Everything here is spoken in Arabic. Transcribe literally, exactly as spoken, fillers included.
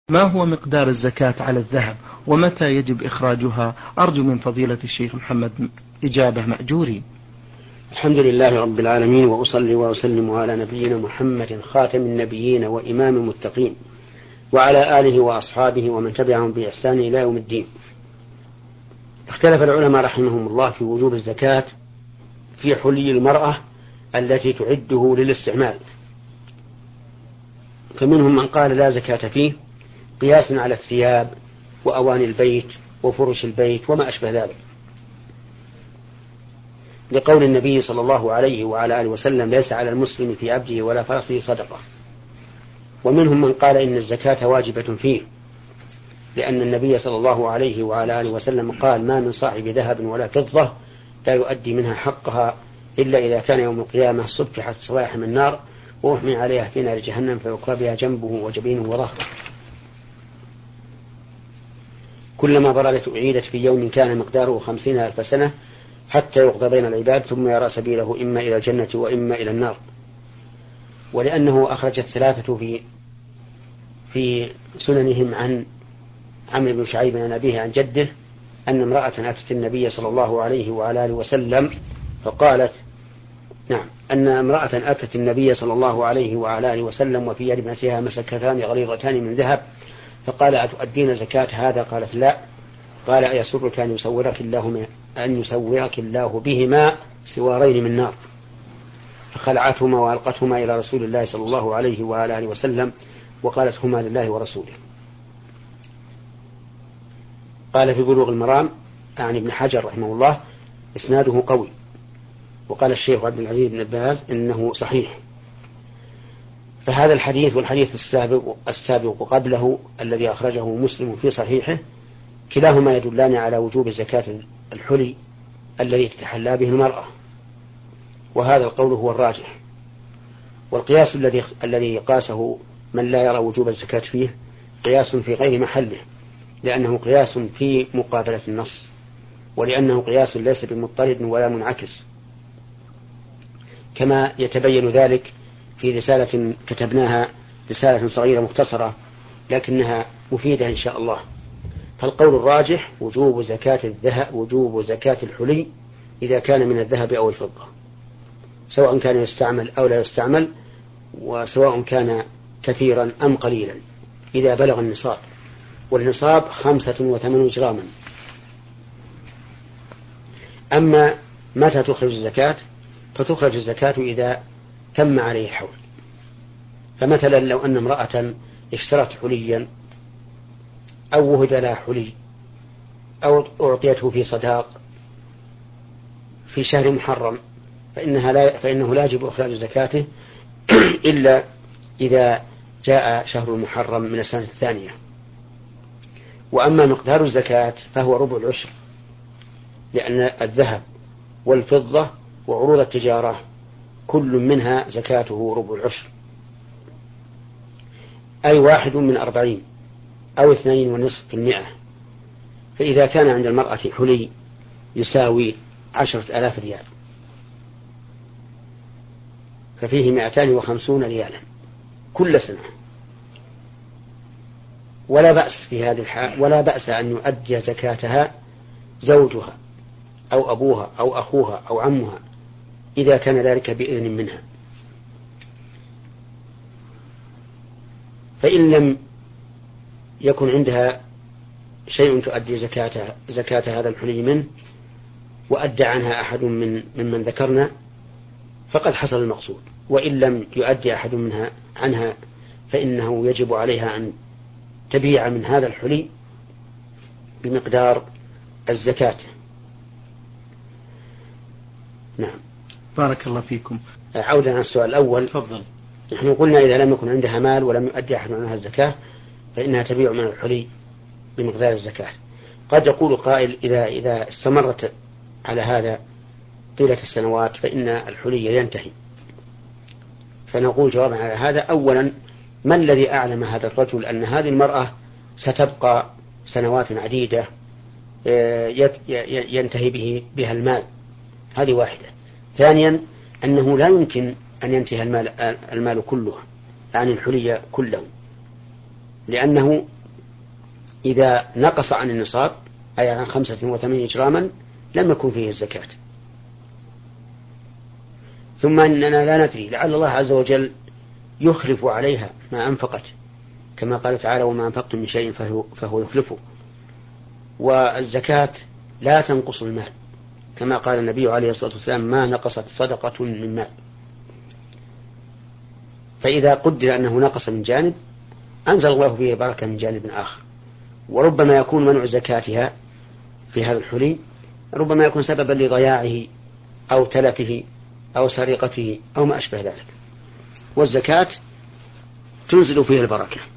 ما هو مقدار الزكاة على الذهب ومتى يجب إخراجها؟ أرجو من فضيلة الشيخ محمد إجابة مأجورين. الحمد لله رب العالمين، وأصلي وأسلم على نبينا محمد خاتم النبيين وإمام المتقين وعلى آله وأصحابه ومن تبعهم بإحسان إلى يوم الدين. اختلف العلماء رحمهم الله في وجوب الزكاة في حلي المرأة التي تعده للاستعمال، فمنهم من قال لا زكاة فيه قياسا على الثياب وأواني البيت وفرش البيت وما أشبه ذلك، لقول النبي صلى الله عليه وعلى آله وسلم ليس على المسلم في عبده ولا فرسه صدقة. ومنهم من قال إن الزكاة واجبة فيه، لأن النبي صلى الله عليه وعلى آله وسلم قال ما من صاحب ذهب ولا فضة لا يؤدي منها حقها إلا إذا كان يوم القيامة صفحت صواحم من النار وأحمي عليها في نار جهنم فيقرى بها جنبه وجبينه وظهره، كلما بردت أعيدت في يوم كان مقداره خمسين ألف سنة حتى يقضى بين العباد ثم يرى سبيله إما إلى الجنة وإما إلى النار. ولأنه أخرجت ثلاثة في في سننهم عن عمرو بن شعيب عن أبيه عن جده أن امرأة أتت النبي صلى الله عليه وعلى آله وسلم فقالت نعم أن امرأة أتت النبي صلى الله عليه وعلى آله وسلم وفي يد ابنتها مسكتان غليظتان من ذهب، فقال أتؤدين زكاة هذا؟ قالت لا. قال أيسرك أن يسورك الله أن يسورك الله بهما سوارين من نار؟ فخلعتهما وألقتهما إلى رسول الله صلى الله عليه وعلى آله وسلم وقالت هما لله ورسوله. قال في بلوغ المرام عن ابن حجر رحمه الله إسناده قوي، وقال الشيخ عبد العزيز بن باز إنه صحيح. فهذا الحديث والحديث السابق, السابق قبله الذي أخرجه مسلم في صحيحه كلاهما يدلان على وجوب زكاة الحلي الذي تتحلى به المرأة، وهذا القول هو الراجح. والقياس الذي الذي قاسه من لا يرى وجوب الزكاة فيه قياس في غير محله، لأنه قياس في مقابلة النص، ولأنه قياس ليس بمضطرد ولا منعكس، كما يتبين ذلك في رسالة كتبناها، رسالة صغيرة مختصرة لكنها مفيدة إن شاء الله. فالقول الراجح وجوب زكاة الذهب وجوب زكاة الحلي إذا كان من الذهب أو الفضة، سواء كان يستعمل أو لا يستعمل، وسواء كان كثيرا أم قليلا إذا بلغ النصاب، والنصاب خمسة وثمانون جراما. أما متى تخرج الزكاة؟ فتخرج الزكاة إذا تم عليه الحول. فمثلا لو أن امرأة اشترت حليا أو وهب لها حلي أو أعطيته في صداق في شهر محرم فإنها لا فإنه لا يجب إخراج زكاته إلا إذا جاء شهر المحرم من السنة الثانية. وأما مقدار الزكاة فهو ربع العشر، لأن الذهب والفضة وعروض التجارة كل منها زكاته ربع العشر، أي واحد من أربعين أو اثنين ونصف في المئة. فإذا كان عند المرأة حلي يساوي عشرة آلاف ريال ففيه مئتان وخمسون ريالا كل سنة، ولا بأس في هذه الحال ولا بأس أن يؤدي زكاتها زوجها أو أبوها أو أخوها أو عمها إذا كان ذلك بإذن منها. فإن لم يكن عندها شيء تؤدي زكاة زكاة هذا الحلي منه وأدى عنها أحد من ممن ذكرنا فقد حصل المقصود، وإن لم يؤدي أحد منها عنها فإنه يجب عليها أن تبيع من هذا الحلي بمقدار الزكاة. نعم. بارك الله فيكم. عودا عن السؤال الأول، تفضل. نحن قلنا إذا لم يكن عندها مال ولم يؤدي أحد عنها الزكاة فإنها تبيع من الحلي بمقدار الزكاة. قد يقول قائل إذا إذا استمرت على هذا طيلة السنوات فإن الحلي ينتهي. فنقول جوابا على هذا: أولا، ما الذي أعلم هذا الرجل أن هذه المرأة ستبقى سنوات عديدة ينتهي به بها المال؟ هذه واحدة. ثانيا، أنه لا يمكن أن ينتهي المال, المال كله عن الحلي كله، لأنه إذا نقص عن النصاب أي عن خمسة وثمانين جراما لم يكن فيه الزكاة. ثم أننا لا ندري لعل الله عز وجل يخلف عليها ما أنفقت، كما قال تعالى وما أنفقتم من شيء فهو, فهو يخلفه. والزكاة لا تنقص المال، كما قال النبي عليه الصلاة والسلام ما نقصت صدقة من مال. فإذا قدر أنه نقص من جانب أنزل الله فيه بركة من جانب آخر. وربما يكون منع زكاتها في هذا الحلي ربما يكون سببا لضياعه أو تلفه أو سرقته أو ما أشبه ذلك، والزكاة تنزل فيه البركة.